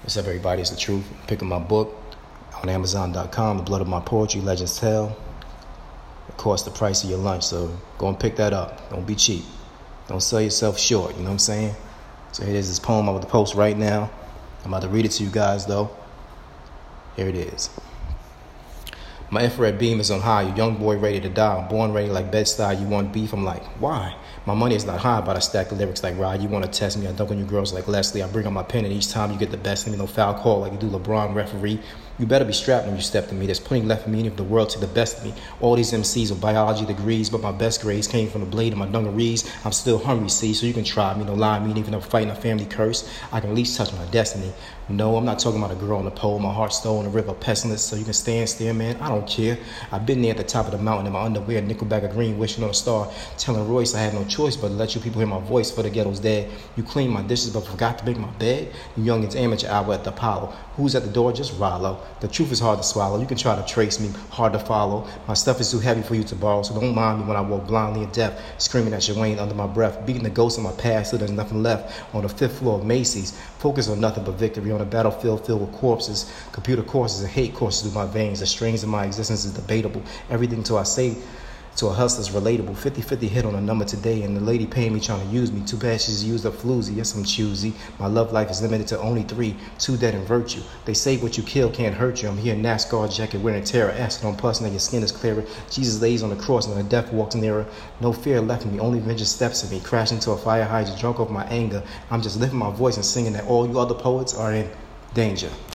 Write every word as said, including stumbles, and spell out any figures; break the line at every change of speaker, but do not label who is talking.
What's up, everybody? It's The Truth. I'm picking my book on Amazon dot com, The Blood of My Poetry, Legends Tell. It costs the price of your lunch, so go and pick that up. Don't be cheap. Don't sell yourself short, you know what I'm saying? So here it is, this poem I'm about to post right now. I'm about to read it to you guys, though. Here it is. My infrared beam is on high, you young boy ready to die. I'm born ready like Bed-Stuy, you want beef? I'm like, why? My money is not high, but I stack the lyrics like Rod. You want to test me, I dunk on you girls like Leslie. I bring out my pen and each time you get the best of me. No foul call like you do LeBron, referee. You better be strapped when you step to me. There's plenty left for me, even if the world to the best of me. All these M Cs with biology degrees, but my best grades came from the blade of my dungarees. I'm still hungry, see, so you can try me. No lie, me, even if I'm fighting a family curse, I can at least touch my destiny. No, I'm not talking about a girl on the pole, my heart stole in the river of pestilence, so you can stand still, man. I don't care. I've been there at the top of the mountain in my underwear, nickel bag of green, wishing on a star, telling Royce I had no choice but to let you people hear my voice for the ghetto's dead. You clean my dishes but forgot to make my bed. You youngins amateur hour at the Apollo. Who's at the door? Just Rollo. The truth is hard to swallow. You can try to trace me, hard to follow. My stuff is too heavy for you to borrow, so don't mind me when I walk blindly in death, screaming at your Wayne under my breath, beating the ghosts of my past so there's nothing left on the fifth floor of Macy's. Focus on nothing but victory on a battlefield filled with corpses, computer courses and hate courses through my veins. The strings of my existence is debatable. Everything till I say to a hustler's relatable. fifty-fifty hit on a number today, and the lady paying me trying to use me. Too bad she's used up floozy. Yes, I'm choosy. My love life is limited to only three. Two dead in virtue. They say what you kill can't hurt you. I'm here in NASCAR jacket wearing terror. Acid on pus, now your skin is clearer. Jesus lays on the cross and the death walks nearer. No fear left in me, only vengeance steps in me. Crash into a fire hydrant, drunk off my anger. I'm just lifting my voice and singing that all you other poets are in danger.